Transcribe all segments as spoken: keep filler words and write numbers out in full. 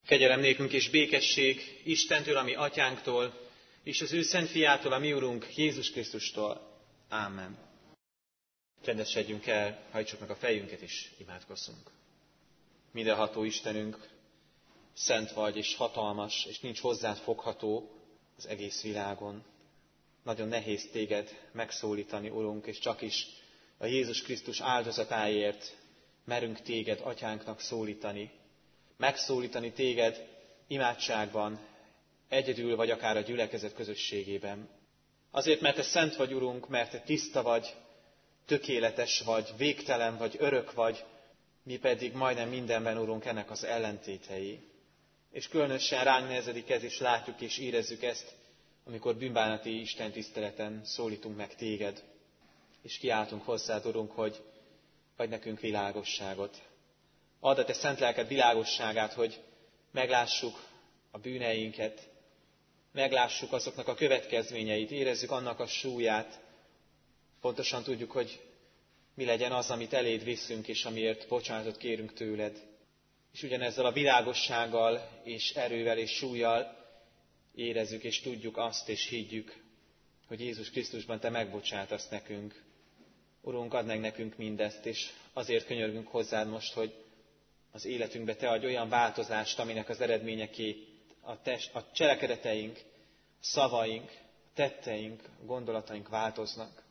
Kegyelem nékünk és békesség Istentől, a mi atyánktól, és az ő szent fiától, a mi Urunk, Jézus Krisztustól. Ámen. Csendesedjünk el, hajtsuk meg a fejünket és imádkozzunk. Mindenható Istenünk, szent vagy és hatalmas, és nincs hozzád fogható az egész világon. Nagyon nehéz téged megszólítani, Urunk, és csak is a Jézus Krisztus áldozatáért merünk téged atyánknak szólítani, megszólítani téged imádságban, egyedül vagy akár a gyülekezet közösségében. Azért, mert te szent vagy, Urunk, mert te tiszta vagy, tökéletes vagy, végtelen vagy, örök vagy, mi pedig majdnem mindenben, Urunk, ennek az ellentétei. És különösen ránk nehezedik ez, és látjuk és érezzük ezt, amikor bűnbánati Isten tiszteleten szólítunk meg téged, és kiáltunk hozzád, Urunk, hogy adj nekünk világosságot. Add a te szent lelked világosságát, hogy meglássuk a bűneinket, meglássuk azoknak a következményeit, érezzük annak a súlyát, pontosan tudjuk, hogy mi legyen az, amit eléd viszünk, és amiért bocsánatot kérünk tőled. És ugyanezzel a világossággal, és erővel, és súllyal érezzük, és tudjuk azt, és higgyük, hogy Jézus Krisztusban te megbocsátasz nekünk. Urunk, add meg nekünk mindezt, és azért könyörgünk hozzád most, hogy az életünkbe te adj olyan változást, aminek az eredményeként a, test, a cselekedeteink, a szavaink, a tetteink, a gondolataink változnak.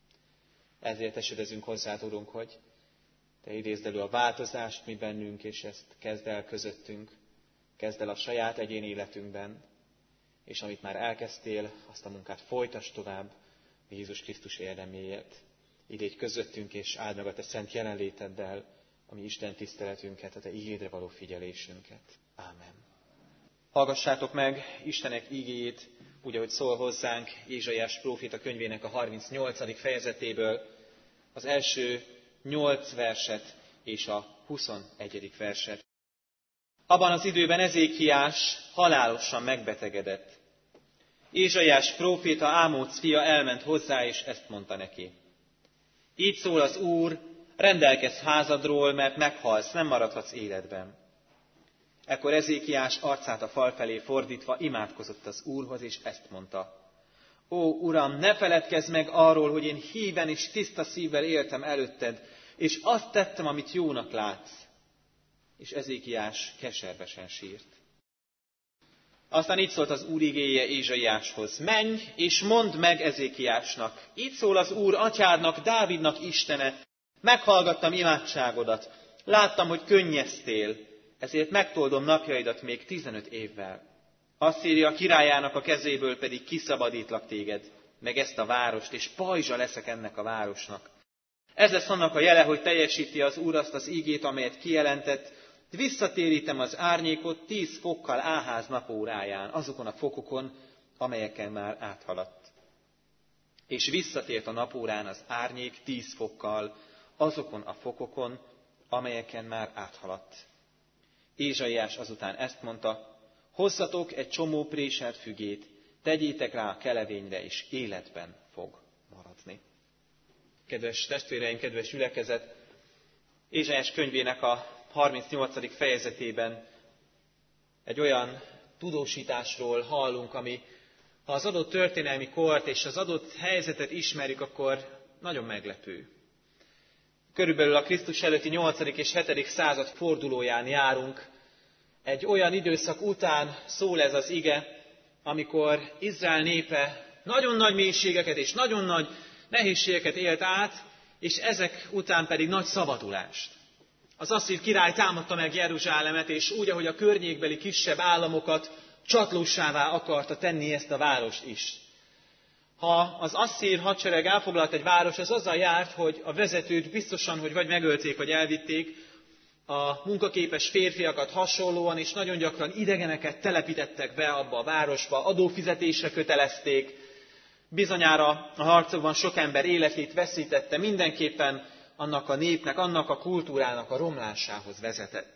Ezért esedezünk hozzád, Urunk, hogy te idézd elő a változást mi bennünk, és ezt kezd el közöttünk, kezd el a saját egyén életünkben, és amit már elkezdtél, azt a munkát folytasd tovább Jézus Krisztus érdeméért. Idégy közöttünk, és áld meg a te szent jelenléteddel a mi Isten tiszteletünket, a te igédre való figyelésünket. Ámen. Hallgassátok meg Istenek igéjét, úgy, ahogy szól hozzánk Ézsaiás próféta könyvének a harmincnyolcadik fejezetéből, az első nyolc verset és a huszonegyedik verset. Abban az időben Ezékiás halálosan megbetegedett. Ézsaiás próféta, Ámóc fia elment hozzá, és ezt mondta neki. Így szól az Úr, rendelkezz házadról, mert meghalsz, nem maradhatsz életben. Ekkor Ezékiás arcát a fal felé fordítva imádkozott az Úrhoz, és ezt mondta. Ó, Uram, ne feledkezz meg arról, hogy én híven és tiszta szívvel éltem előtted, és azt tettem, amit jónak látsz. És Ezékiás keservesen sírt. Aztán így szólt az Úr igéje Ézsaiáshoz. Menj, és mondd meg Ezékiásnak. Így szól az Úr atyádnak, Dávidnak Istene. Meghallgattam imádságodat. Láttam, hogy könnyeztél, ezért megtoldom napjaidat még tizenöt évvel. Asszíria királyának a kezéből pedig kiszabadítlak téged, meg ezt a várost, és pajzsa leszek ennek a városnak. Ez lesz annak a jele, hogy teljesíti az Úr azt az ígét, amelyet kijelentett, visszatérítem az árnyékot tíz fokkal Áház napóráján, azokon a fokokon, amelyeken már áthaladt. És visszatért a napórán az árnyék tíz fokkal, azokon a fokokon, amelyeken már áthaladt. Ézsaiás azután ezt mondta, hozzatok egy csomó préselt fügét, tegyétek rá a kelevényre, és életben fog maradni. Kedves testvéreim, kedves gyülekezet, Ézsaiás könyvének a harmincnyolcadik fejezetében egy olyan tudósításról hallunk, ami, ha az adott történelmi kort és az adott helyzetet ismerjük, akkor nagyon meglepő. Körülbelül a Krisztus előtti nyolcadik és hetedik század fordulóján járunk. Egy olyan időszak után szól ez az ige, amikor Izrael népe nagyon nagy mélységeket és nagyon nagy nehézségeket élt át, és ezek után pedig nagy szabadulást. Az asszír király támadta meg Jeruzsálemet, és úgy, ahogy a környékbeli kisebb államokat csatlósává akarta tenni ezt a várost is. Ha az asszír hadsereg elfoglalt egy város, az azzal járt, hogy a vezetőt biztosan, hogy vagy megölték, vagy elvitték, a munkaképes férfiakat hasonlóan, és nagyon gyakran idegeneket telepítettek be abba a városba, adófizetésre kötelezték. Bizonyára a harcokban sok ember életét veszítette, mindenképpen annak a népnek, annak a kultúrának a romlásához vezetett.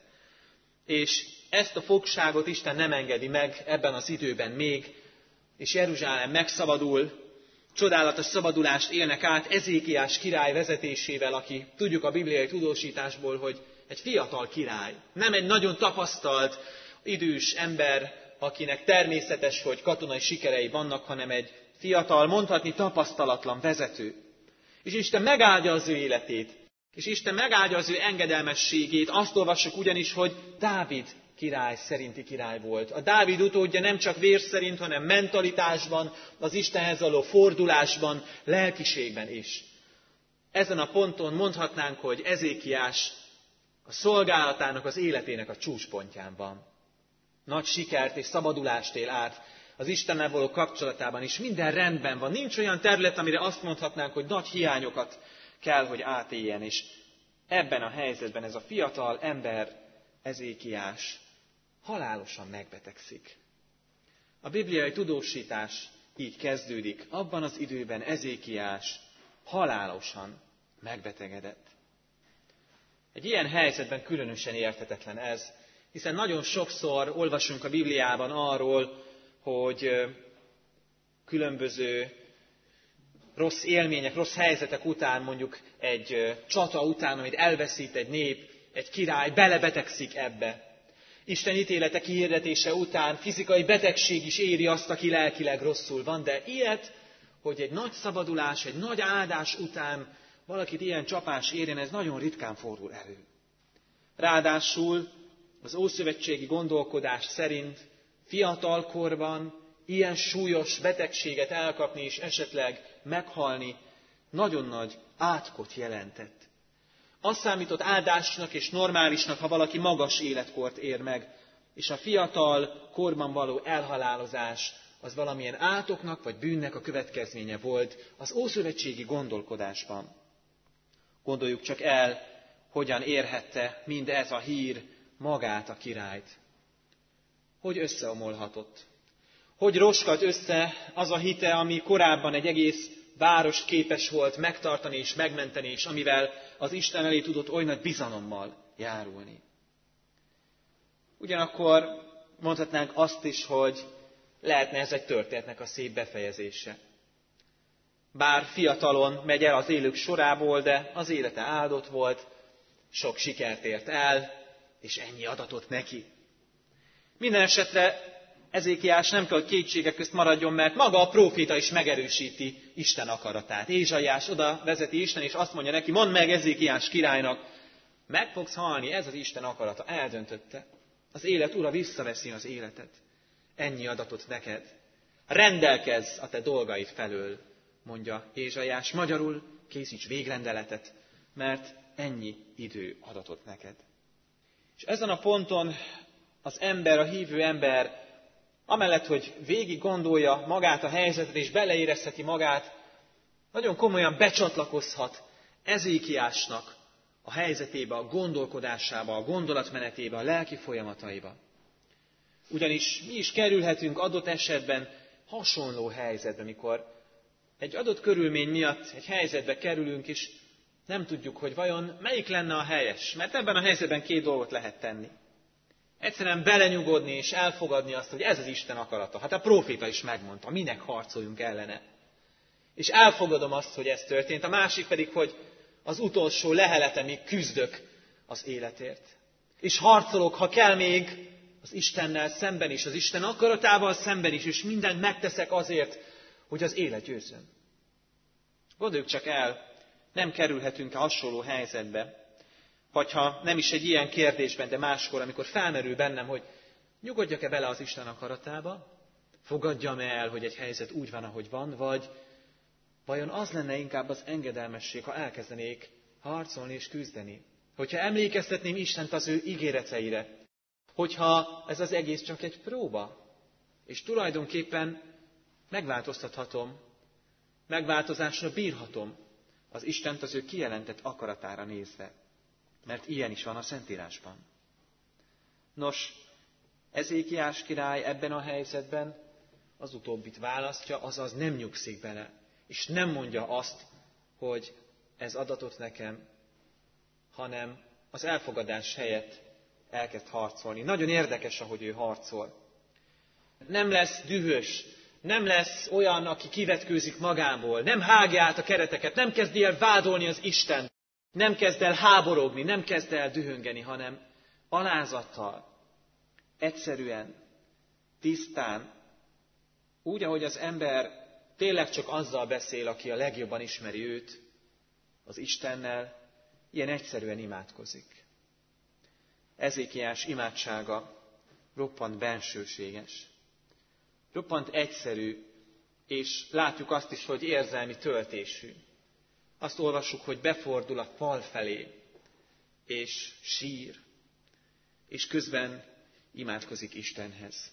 És ezt a fogságot Isten nem engedi meg ebben az időben még, és Jeruzsálem megszabadul, csodálatos szabadulást élnek át Ezékiás király vezetésével, aki tudjuk a bibliai tudósításból, hogy egy fiatal király, nem egy nagyon tapasztalt, idős ember, akinek természetes, hogy katonai sikerei vannak, hanem egy fiatal, mondhatni tapasztalatlan vezető. És Isten megáldja az ő életét, és Isten megáldja az ő engedelmességét. Azt olvassuk ugyanis, hogy Dávid király szerinti király volt. A Dávid utódja nem csak vér szerint, hanem mentalitásban, az Istenhez való fordulásban, lelkiségben is. Ezen a ponton mondhatnánk, hogy Ezékiás a szolgálatának, az életének a csúcspontján van. Nagy sikert és szabadulást él át az Istennel való kapcsolatában is. Minden rendben van. Nincs olyan terület, amire azt mondhatnánk, hogy nagy hiányokat kell, hogy átéljen. És ebben a helyzetben ez a fiatal ember, Ezékiás, halálosan megbetegszik. A bibliai tudósítás így kezdődik. Abban az időben Ezékiás halálosan megbetegedett. Egy ilyen helyzetben különösen érthetetlen ez, hiszen nagyon sokszor olvasunk a Bibliában arról, hogy különböző rossz élmények, rossz helyzetek után, mondjuk egy csata után, amit elveszít egy nép, egy király belebetegszik ebbe. Isten ítélete kihirdetése után fizikai betegség is éri azt, aki lelkileg rosszul van, de ilyet, hogy egy nagy szabadulás, egy nagy áldás után valakit ilyen csapás érjen, ez nagyon ritkán fordul elő. Ráadásul az ószövetségi gondolkodás szerint fiatalkorban ilyen súlyos betegséget elkapni és esetleg meghalni nagyon nagy átkot jelentett. Az számított áldásnak és normálisnak, ha valaki magas életkort ér meg, és a fiatal korban való elhalálozás az valamilyen átoknak vagy bűnnek a következménye volt az ószövetségi gondolkodásban. Gondoljuk csak el, hogyan érhette mindez a hír magát a királyt. Hogy összeomolhatott. Hogy roskadt össze az a hite, ami korábban egy egész város képes volt megtartani és megmenteni, és amivel az Isten elé tudott oly nagy bizalommal járulni. Ugyanakkor mondhatnánk azt is, hogy lehetne ez egy történetnek a szép befejezése. Bár fiatalon megy el az élők sorából, de az élete áldott volt, sok sikert ért el, és ennyi adatot neki. Minden esetre Ezékiás nem kell, hogy kétségek közt maradjon, mert maga a próféta is megerősíti Isten akaratát. Ézsaiás oda vezeti Isten, és azt mondja neki, mondd meg Ezékiás királynak, meg fogsz halni, ez az Isten akarata, eldöntötte. Az élet ura visszaveszi az életet. Ennyi adatot neked. Rendelkezz a te dolgaid felől, mondja Ézsaiás. Magyarul készíts végrendeletet, mert ennyi idő adatot neked. És ezen a ponton az ember, a hívő ember, amellett, hogy végig gondolja magát a helyzetet, és beleérezheti magát, nagyon komolyan becsatlakozhat Ezékiásnak a helyzetébe, a gondolkodásába, a gondolatmenetébe, a lelki folyamataiba. Ugyanis mi is kerülhetünk adott esetben hasonló helyzetbe, mikor egy adott körülmény miatt egy helyzetbe kerülünk, és nem tudjuk, hogy vajon melyik lenne a helyes. Mert ebben a helyzetben két dolgot lehet tenni. Egyszerűen belenyugodni és elfogadni azt, hogy ez az Isten akarata. Hát a próféta is megmondta, minek harcoljunk ellene. És elfogadom azt, hogy ez történt. A másik pedig, hogy az utolsó leheletemig küzdök az életért. És harcolok, ha kell még, az Istennel szemben is, az Isten akaratával szemben is, és mindent megteszek azért, hogy az élet győzzön. Gondoljuk csak el, nem kerülhetünk-e hasonló helyzetbe, vagy ha nem is egy ilyen kérdésben, de máskor, amikor felmerül bennem, hogy nyugodjak-e bele az Isten akaratába, fogadjam el, hogy egy helyzet úgy van, ahogy van, vagy vajon az lenne inkább az engedelmesség, ha elkezdenék harcolni és küzdeni. Hogyha emlékeztetném Istent az ő ígéreteire, hogyha ez az egész csak egy próba, és tulajdonképpen megváltoztathatom, megváltozásra bírhatom az Istent az ő kijelentett akaratára nézve. Mert ilyen is van a Szentírásban. Nos, Ezékiás király ebben a helyzetben az utóbbit választja, azaz nem nyugszik bele, és nem mondja azt, hogy ez adatot nekem, hanem az elfogadás helyett elkezd harcolni. Nagyon érdekes, ahogy ő harcol. Nem lesz dühös, nem lesz olyan, aki kivetkőzik magából, nem hágja át a kereteket, nem kezdi el vádolni az Istent, nem kezd el háborogni, nem kezd el dühöngeni, hanem alázattal egyszerűen, tisztán, úgy, ahogy az ember tényleg csak azzal beszél, aki a legjobban ismeri őt, az Istennel, ilyen egyszerűen imádkozik. Ezékiás imádsága roppant bensőséges, roppant egyszerű, és látjuk azt is, hogy érzelmi töltésű. Azt olvassuk, hogy befordul a fal felé, és sír, és közben imádkozik Istenhez.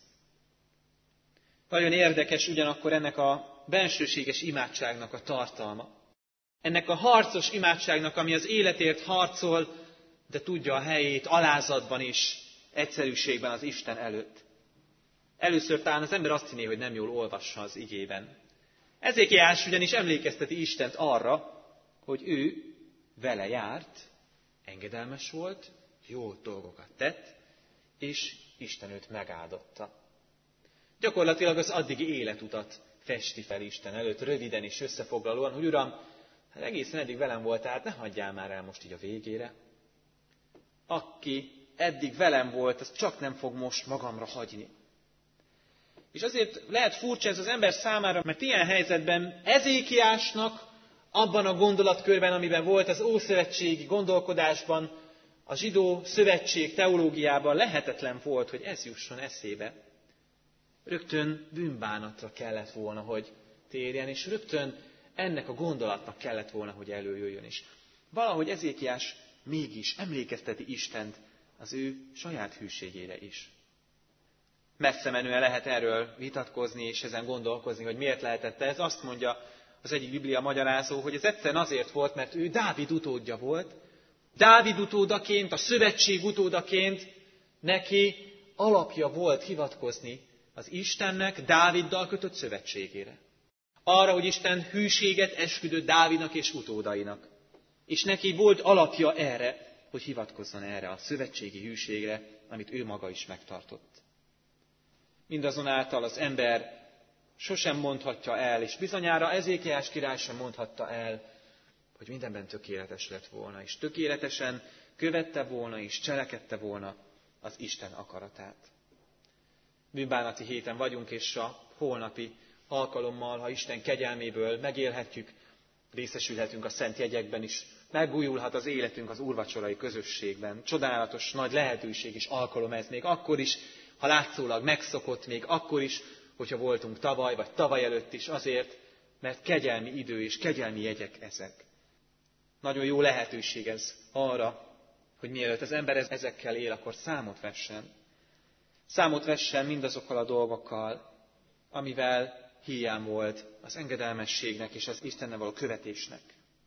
Nagyon érdekes ugyanakkor ennek a bensőséges imádságnak a tartalma. Ennek a harcos imádságnak, ami az életért harcol, de tudja a helyét alázatban és egyszerűségben az Isten előtt. Először talán az ember azt hinné, hogy nem jól olvassa az igében. Ezékiás ugyanis emlékezteti Istent arra, hogy ő vele járt, engedelmes volt, jó dolgokat tett, és Isten őt megáldotta. Gyakorlatilag az addigi életutat festi fel Isten előtt, röviden és összefoglalóan, hogy Uram, hát egészen eddig velem voltál, hát ne hagyjál már el most így a végére. Aki eddig velem volt, az csak nem fog most magamra hagyni. És azért lehet furcsa ez az ember számára, mert ilyen helyzetben Ezékiásnak abban a gondolatkörben, amiben volt az ószövetségi gondolkodásban, a zsidó szövetség teológiában lehetetlen volt, hogy ez jusson eszébe. Rögtön bűnbánatra kellett volna, hogy térjen, és rögtön ennek a gondolatnak kellett volna, hogy előjöjjön is. Valahogy Ezékiás mégis emlékezteti Istent az ő saját hűségére is. Messze menően lehet erről vitatkozni és ezen gondolkozni, hogy miért lehetett ez. Azt mondja az egyik biblia magyarázó, hogy ez egyszerűen azért volt, mert ő Dávid utódja volt. Dávid utódaként, a szövetség utódaként neki alapja volt hivatkozni az Istennek Dáviddal kötött szövetségére. Arra, hogy Isten hűséget esküdött Dávidnak és utódainak. És neki volt alapja erre, hogy hivatkozzon erre a szövetségi hűségre, amit ő maga is megtartott. Mindazonáltal az ember sosem mondhatja el, és bizonyára Ezékiás király sem mondhatta el, hogy mindenben tökéletes lett volna, és tökéletesen követte volna, és cselekedte volna az Isten akaratát. Bűnbánati héten vagyunk, és a holnapi alkalommal, ha Isten kegyelméből megélhetjük, részesülhetünk a szent jegyekben is, megújulhat az életünk az úrvacsorai közösségben. Csodálatos, nagy lehetőség és alkalom ez még akkor is, ha látszólag megszokott, még akkor is, hogyha voltunk tavaly, vagy tavaly előtt is, azért, mert kegyelmi idő és kegyelmi jegyek ezek. Nagyon jó lehetőség ez arra, hogy mielőtt az ember ezekkel él, akkor számot vessen. Számot vessen mindazokkal a dolgokkal, amivel hiány volt az engedelmességnek és az Istennel való követésnek.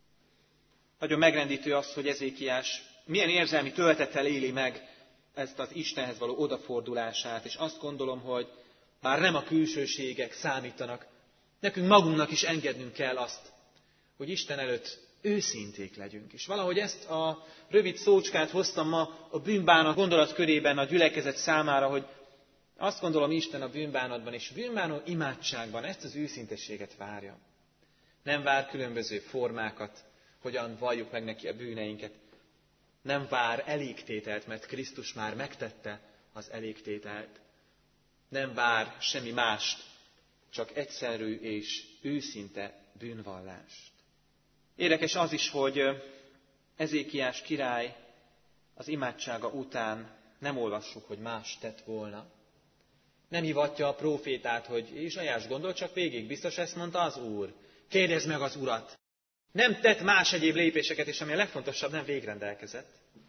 Nagyon megrendítő az, hogy Ezékiás milyen érzelmi töltettel éli meg ezt az Istenhez való odafordulását, és azt gondolom, hogy már nem a külsőségek számítanak, nekünk magunknak is engednünk kell azt, hogy Isten előtt őszinték legyünk. És valahogy ezt a rövid szócskát hoztam ma a bűnbánat gondolatkörében a gyülekezet számára, hogy azt gondolom, Isten a bűnbánatban és bűnbánó imádságban ezt az őszintességet várja. Nem vár különböző formákat, hogyan valljuk meg neki a bűneinket. Nem vár elégtételt, mert Krisztus már megtette az elégtételt. Nem vár semmi mást, csak egyszerű és őszinte bűnvallást. Érdekes az is, hogy Ezékiás király az imádsága után nem olvassuk, hogy más tett volna. Nem hivatja a prófétát, hogy Ézsaiás, gondol csak végig, biztos ezt mondta az Úr. Kérdezd meg az Urat. Nem tett más egyéb lépéseket, és ami a legfontosabb, nem végrendelkezett,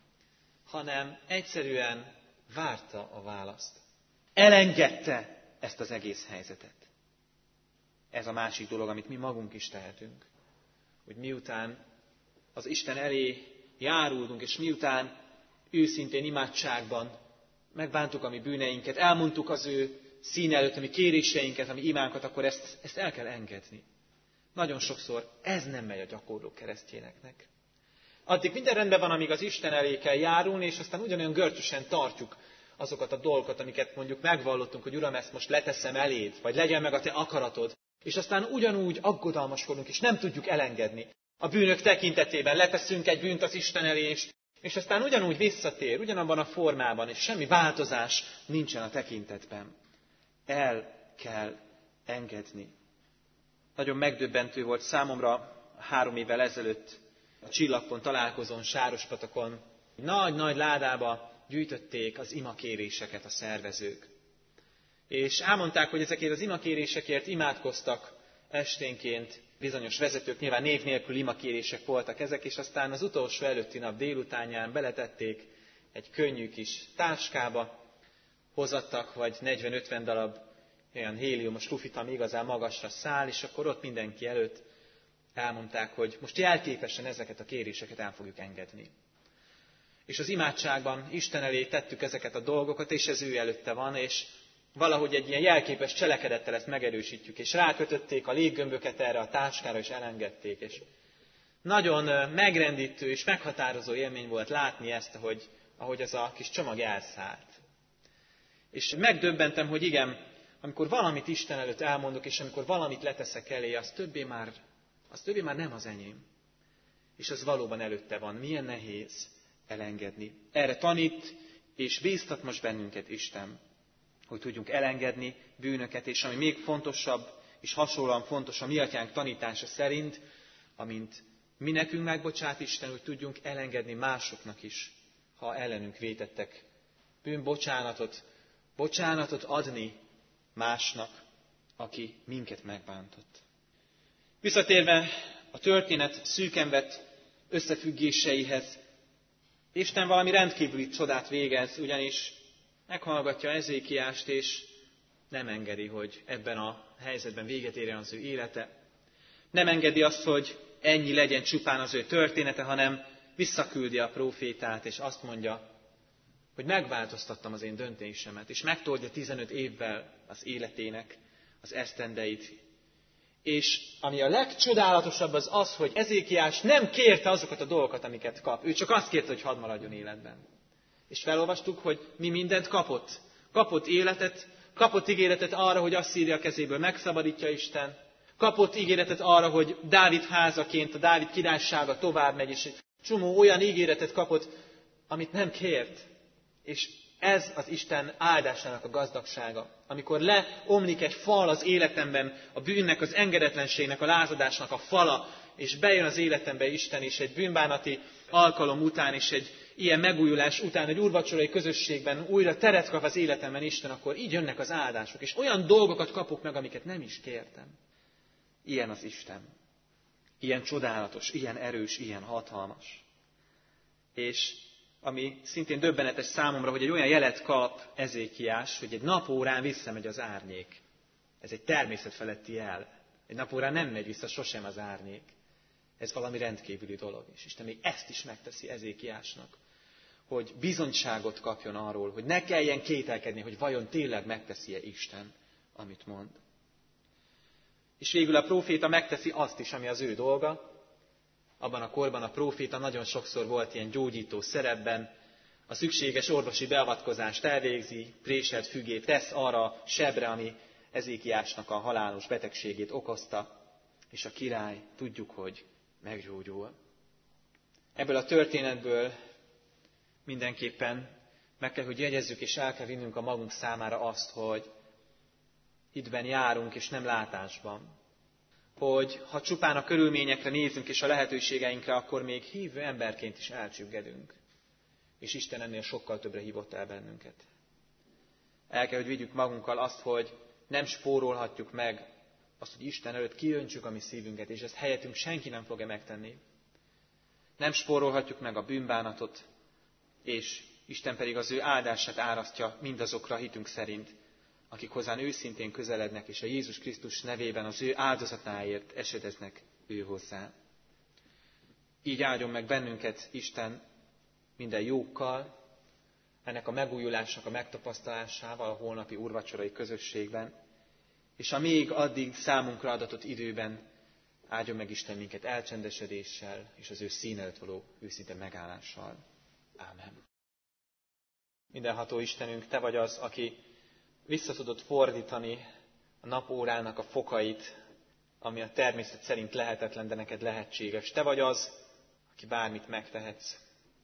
hanem egyszerűen várta a választ. Elengedte ezt az egész helyzetet. Ez a másik dolog, amit mi magunk is tehetünk. Hogy miután az Isten elé járultunk, és miután őszintén imádságban megbántuk a mi bűneinket, elmondtuk az ő szín előtt a mi kéréseinket, a mi imánkat, akkor ezt, ezt el kell engedni. Nagyon sokszor ez nem megy a gyakorló keresztényeknek. Addig minden rendben van, amíg az Isten elé kell járulni, és aztán ugyanolyan görcsösen tartjuk azokat a dolgokat, amiket mondjuk megvallottunk, hogy Uram, ezt most leteszem eléd, vagy legyen meg a te akaratod. És aztán ugyanúgy aggodalmaskodunk, és nem tudjuk elengedni. A bűnök tekintetében leteszünk egy bűnt az Isten elé, és És aztán ugyanúgy visszatér, ugyanabban a formában, és semmi változás nincsen a tekintetben. El kell engedni. Nagyon megdöbbentő volt számomra három évvel ezelőtt a Csillagpont találkozón Sárospatakon. Nagy-nagy ládába gyűjtötték az imakéréseket a szervezők. És elmondták, hogy ezekért az imakérésekért imádkoztak esténként bizonyos vezetők, nyilván név nélkül imakérések voltak ezek, és aztán az utolsó előtti nap délutánján beletették egy könnyű kis táskába, hozattak vagy negyven-ötven darab olyan héliumos lufit, ami igazán magasra száll, és akkor ott mindenki előtt elmondták, hogy most jelképesen ezeket a kéréseket el fogjuk engedni. És az imádságban Isten elé tettük ezeket a dolgokat, és ez ő előtte van, és valahogy egy ilyen jelképes cselekedettel ezt megerősítjük, és rákötötték a léggömböket erre a táskára, és elengedték. És nagyon megrendítő és meghatározó élmény volt látni ezt, ahogy, ahogy ez a kis csomag elszállt. És megdöbbentem, hogy igen, amikor valamit Isten előtt elmondok, és amikor valamit leteszek elé, az többé már, az többé már nem az enyém. És az valóban előtte van. Milyen nehéz elengedni. Erre tanít és bíztat most bennünket Isten, hogy tudjunk elengedni bűnöket, és ami még fontosabb, és hasonlóan fontos a mi atyánk tanítása szerint, amint mi nekünk megbocsát Isten, hogy tudjunk elengedni másoknak is, ha ellenünk vétettek bűnbocsánatot, bocsánatot adni másnak, aki minket megbántott. Visszatérve a történet szűken vett összefüggéseihez, Isten valami rendkívüli csodát végez, ugyanis meghallgatja Ezékiást, és nem engedi, hogy ebben a helyzetben véget érjen az ő élete. Nem engedi azt, hogy ennyi legyen csupán az ő története, hanem visszaküldi a prófétát, és azt mondja, hogy megváltoztattam az én döntésemet, és megtoldja tizenöt évvel az életének az esztendeit. És ami a legcsodálatosabb az az, hogy Ezékiás nem kérte azokat a dolgokat, amiket kap. Ő csak azt kérte, hogy hadd maradjon életben. És felolvastuk, hogy mi mindent kapott. Kapott életet, kapott ígéretet arra, hogy Asszíria kezéből megszabadítja Isten. Kapott ígéretet arra, hogy Dávid házaként a Dávid királysága tovább megy, és egy csomó olyan ígéretet kapott, amit nem kért. És ez az Isten áldásának a gazdagsága. Amikor leomlik egy fal az életemben, a bűnnek, az engedetlenségnek, a lázadásnak a fala, és bejön az életembe Isten is egy bűnbánati alkalom után, és egy ilyen megújulás után, egy úrvacsorai közösségben újra teret kap az életemben Isten, akkor így jönnek az áldások, és olyan dolgokat kapok meg, amiket nem is kértem. Ilyen az Isten. Ilyen csodálatos, ilyen erős, ilyen hatalmas. És ami szintén döbbenetes számomra, hogy egy olyan jelet kap Ezékiás, hogy egy napórán visszamegy az árnyék. Ez egy természetfeletti jel. Egy napórán nem megy vissza sosem az árnyék. Ez valami rendkívüli dolog. És Isten még ezt is megteszi Ezékiásnak, hogy bizonyságot kapjon arról, hogy ne kelljen kételkedni, hogy vajon tényleg megteszi-e Isten, amit mond. És végül a próféta megteszi azt is, ami az ő dolga. Abban a korban a próféta nagyon sokszor volt ilyen gyógyító szerepben, a szükséges orvosi beavatkozást elvégzi, préselt fügét tesz arra a sebre, ami Ezékiásnak a halálos betegségét okozta, és a király tudjuk, hogy meggyógyul. Ebből a történetből mindenképpen meg kell, hogy jegyezzük, és el kell vinnünk a magunk számára azt, hogy hitben járunk, és nem látásban. Hogy ha csupán a körülményekre nézünk, és a lehetőségeinkre, akkor még hívő emberként is elcsüggedünk. És Isten ennél sokkal többre hívott el bennünket. El kell, hogy vigyük magunkkal azt, hogy nem spórolhatjuk meg azt, hogy Isten előtt kiöntsük a mi szívünket, és ezt helyettünk senki nem fogja megtenni. Nem spórolhatjuk meg a bűnbánatot, és Isten pedig az ő áldását árasztja mindazokra hitünk szerint, akik hozzá őszintén közelednek, és a Jézus Krisztus nevében az ő áldozatáért esedeznek ő hozzá. Így áldjon meg bennünket Isten minden jókkal, ennek a megújulásnak a megtapasztalásával a holnapi úrvacsorai közösségben, és a még addig számunkra adatott időben áldjon meg Isten minket elcsendesedéssel, és az ő szín előtt való őszinte megállással. Ámen. Mindenható Istenünk, Te vagy az, aki vissza tudod fordítani a napórának a fokait, ami a természet szerint lehetetlen, de neked lehetséges. Te vagy az, aki bármit megtehetsz.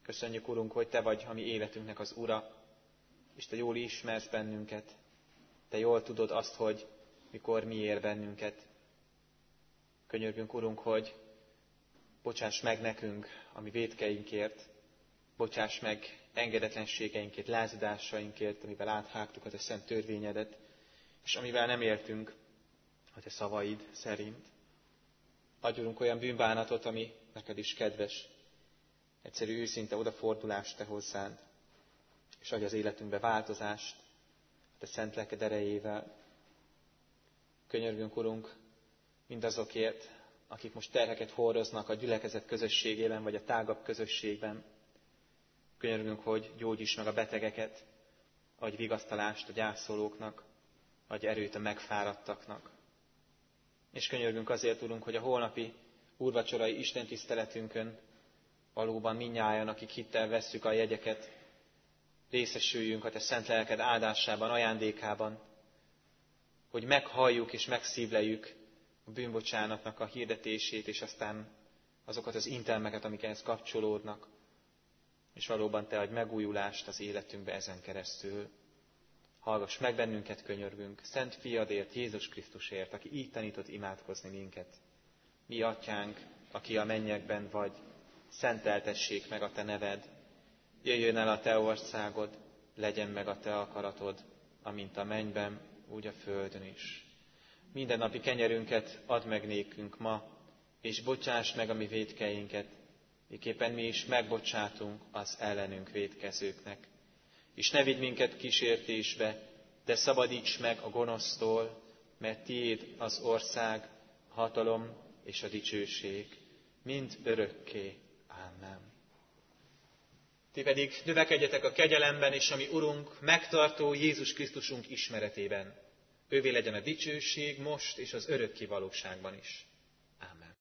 Köszönjük, Urunk, hogy Te vagy a mi életünknek az Ura, és Te jól ismersz bennünket. Te jól tudod azt, hogy mikor mi ér bennünket. Könyörgünk, Urunk, hogy bocsáss meg nekünk a mi vétkeinkért, bocsáss meg engedetlenségeinkért, lázadásainkért, amivel áthágtuk a Te szent törvényedet, és amivel nem éltünk a Te szavaid szerint. Adj, Urunk, olyan bűnbánatot, ami neked is kedves, egyszerű, őszinte odafordulást Te hozzád, és adj az életünkbe változást a Te szent lelked erejével. Könyörgünk, Urunk, mindazokért, akik most terheket hordoznak a gyülekezet közösségében, vagy a tágabb közösségben. Könyörgünk, hogy gyógyíts meg a betegeket, adj vigasztalást a gyászolóknak, adj erőt a megfáradtaknak. És könyörgünk azért, Urunk, hogy a holnapi úrvacsorai istentiszteletünkön valóban mindnyájan, akik hittel vesszük a jegyeket, részesüljünk a Te szent lelked áldásában, ajándékában, hogy meghalljuk és megszívleljük a bűnbocsánatnak a hirdetését, és aztán azokat az intelmeket, amik ehhez kapcsolódnak, és valóban Te adj megújulást az életünkbe ezen keresztül. Hallgass meg bennünket, könyörgünk, Szent Fiadért, Jézus Krisztusért, aki így tanított imádkozni minket. Mi Atyánk, aki a mennyekben vagy, szenteltessék meg a Te neved, jöjjön el a Te országod, legyen meg a Te akaratod, amint a mennyben, úgy a földön is. Mindennapi kenyerünket add meg nékünk ma, és bocsáss meg a mi vétkeinket, miképpen mi is megbocsátunk az ellenünk vétkezőknek. És ne vigy minket kísértésbe, de szabadíts meg a gonosztól, mert Tiéd az ország, a hatalom és a dicsőség, mind örökké. Amen. Ti pedig növekedjetek a kegyelemben, és a mi Urunk, megtartó Jézus Krisztusunk ismeretében. Ővé legyen a dicsőség most és az örökké valóságban is.